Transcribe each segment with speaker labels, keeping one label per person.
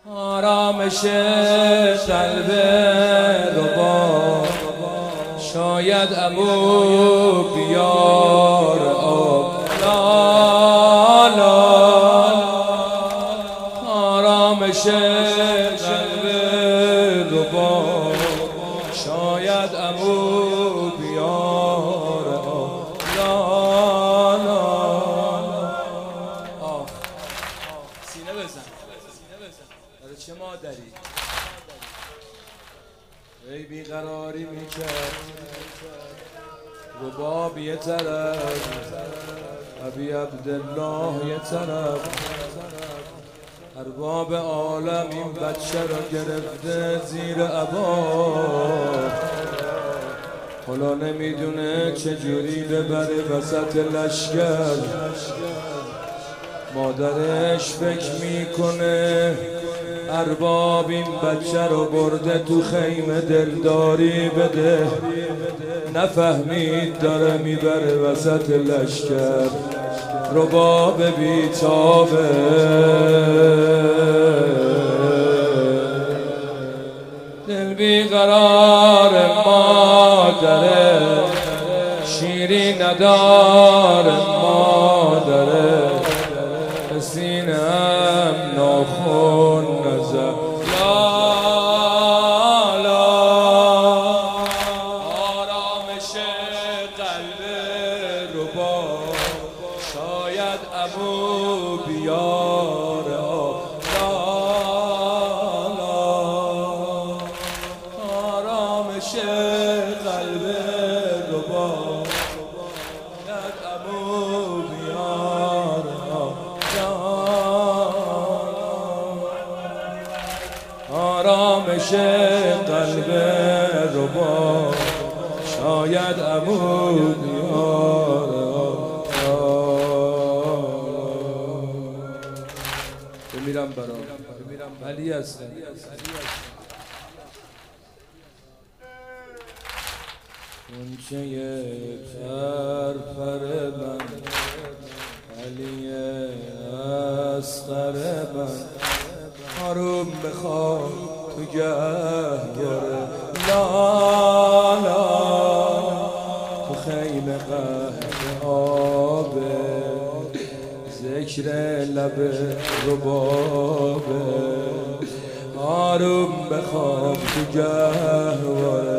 Speaker 1: آرامش قلب ربا شاید عمو بیار آب لالا. آرامش قلب ربا شاید عمو بیار آب لالا. سینه بزن برای چه مادری ای بیقراری میکرد رباب یه طرف ابی عبدالله یه طرف. ارباب عالم این بچه را گرفته زیر عبا. حالا نمیدونه چجوری ببره وسط لشکر. مادرش فکر میکنه ارباب این بچه رو برده تو خیمه دلداری بده. نفهمید داره میبره وسط لشکر. رباب بیتابه دل بیقرار مادره. شیری ندار مادره. سینم ناخون نزد لالا. آرامش قلب ربا شاید عمو بیار لالا. آرامش قلب ربا شاید عمو بیار آرامش قلب ربا شاید عمو بیار. بمیرم برام علی هستم. اونچه فرفر من علی اصغر من. آروم بخواب تو گهگره لالا. تو خیمه قهر آبه ذکر لب ربابه. آروم بخواب تو گهواره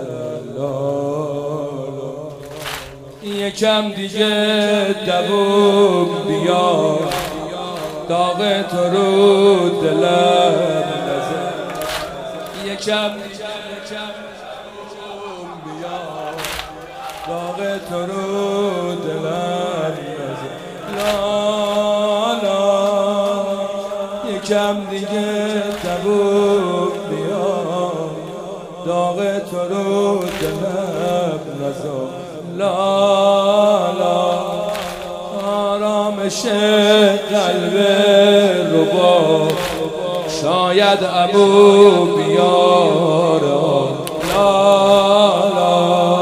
Speaker 1: لالا. یکم دیگه دووم بیار داغ تو رو دلم نزد. یکم بیار داغ تو رو دلم نزد لالا. یکم دیگه تبوک بیار داغ تو رو دلم نزد لالا. آرامش قلب ربا شاید عمو بیار لالا.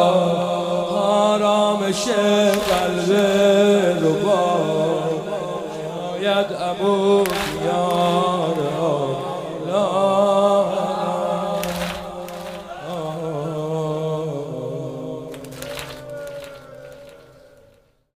Speaker 1: آرامش قلب ربا شاید عمو بیار